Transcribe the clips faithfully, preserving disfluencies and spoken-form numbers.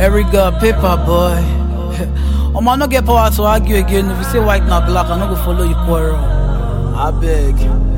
Eriga, paper boy. I'm not get power to argue again. If you say white now black, I'm not gonna follow you quarrel. I beg.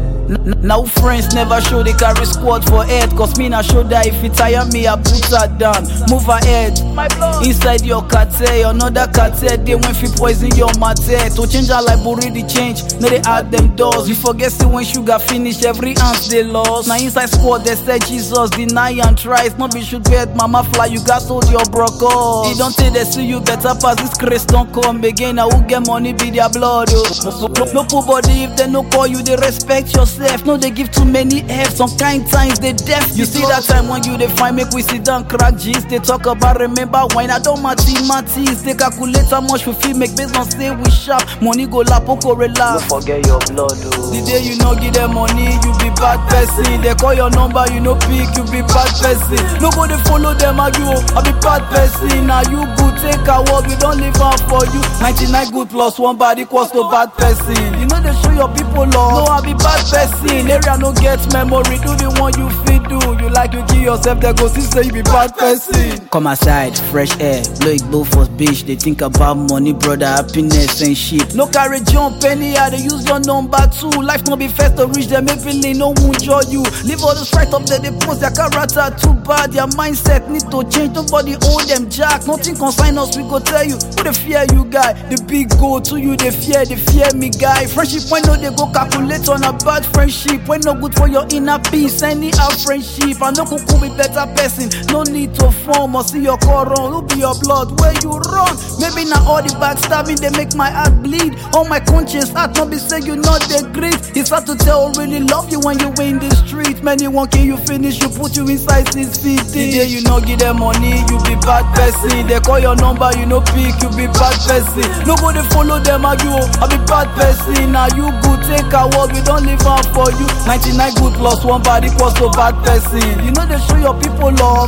N now friends never show they carry squad for head. Cause me not show that if it tire me, I put her down. Move ahead. Inside your cartel, another cartel. They went fi poison your matter. To change our life, but really change. No, they add them doors. You forget see when sugar finish, every ounce they lost. Now inside squad, they say Jesus, deny and tries. Not be should bet, mama fly, you got sold your brocos. They don't say they see you better pass this Christ, don't come again. Now who get money be their blood, oh. No, no put body if they no call you, they respect yourself. No, they give too many F, some kind times they deaf. You see that time when you they find make we sit down, crack G's. They talk about remember when I don't mathematics. They calculate how much we feel make based on say we sharp. Money go la poco relax. Don't forget your blood, oh. The day you no give them money, you be bad person. They call your number, you no pick, you be bad person. Nobody follow them argue, I be bad person. Now you good, take a walk, we don't live out for you. ninety-nine good plus one bad equals to bad person. You know they show your people love. No, I be bad person. Area no get memory, do the one you feel do. You like you kill yourself, they go see say you be bad person. Come aside, fresh air, look both for bitch. They think about money, brother, happiness and shit. No carry jump anyhow, they use your number too. Life no be first to reach them, maybe they no won't enjoy you. Leave all the straight up there, they post their character too bad. Their mindset need to change, nobody hold them jack. Nothing consign us, we go tell you. Who they fear you guy? The big go to you, they fear, they fear me guy. Friendship when no they go calculate on a bad friendship. When no good for your inner peace, any out friendship. I no could be better person. No need to form or see your core run. Who be your blood where you run? Maybe not all the backstabbing they make my heart bleed. All my conscience heart not be say you not the great. It's hard to tell who really love you when you in the street. Many one can you finish, you put you inside six feet. The day you no give them money, you be bad person. They call your number, you no pick, you be bad person. Nobody follow them argue, I be bad person. Now you good, take a walk, we don't live out for you. ninety-nine good plus one bad equals to bad person. You know they show your people love.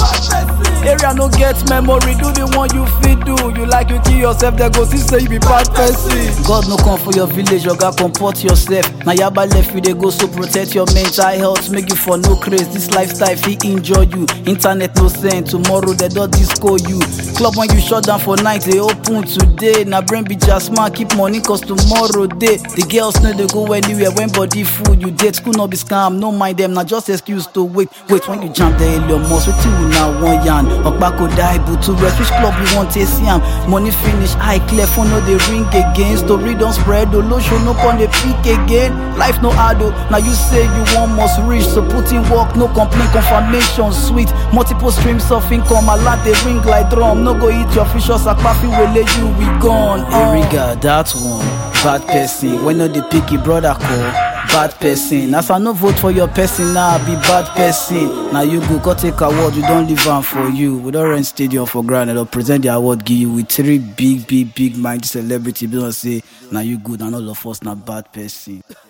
Area no get memory, do the one you feel do. You like you kill yourself, they go see say you be bad person. God no come for your village, you gotta comport yourself. Now yaba left you, they go so protect your mental health. Make you for no craze, this lifestyle fi enjoy you. Internet no send, tomorrow they don't disco you. Club when you shut down for night, they open today. Now brain be just man, keep money cause tomorrow day. The girls know they go anywhere when body full. You date school no be scam, no mind them, now just excuse to wait. Wait when you jump the Elon Musk, wait till you now one yarn. Okbako die, but to rest, which club you want to see am? Money finish, eye clear, phone no they ring again. Story don't spread, the low show no on the peak again. Life no hard, now you say you want must reach. So put in work, no complaint, confirmation sweet. Multiple streams of income, a lot they ring like drum. No go eat your fish or sakpafi, will let you we gone. Eriga, that one, bad person. When no the picky brother call. Bad person. As I no vote for your person now, I be bad person. Now you go, go take award, you don't leave one for you. We don't rent stadium for granted or present the award give you with three big, big, big mind celebrity. Don't say now you good and all of us not bad person.